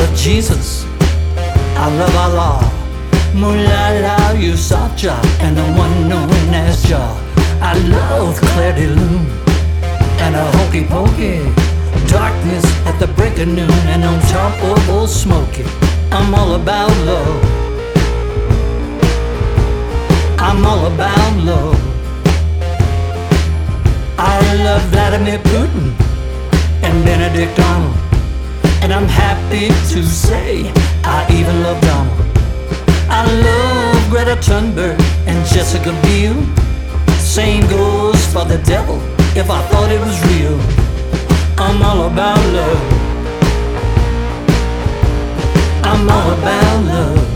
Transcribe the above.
love Jesus, I love Allah, Mullah Yusuf Jah, and the one known as Jah. I love Claire de Lune and a hokey pokey, darkness at the break of noon, and on top of Old Smoky. I'm all about love, I'm all about love. I love Vladimir Putin and Benedict Arnold, and I'm happy to say I even love Donald. I love Greta Thunberg and Jessica Biel. Same goes for the devil if I thought it was real. I'm all about love, I'm all about love.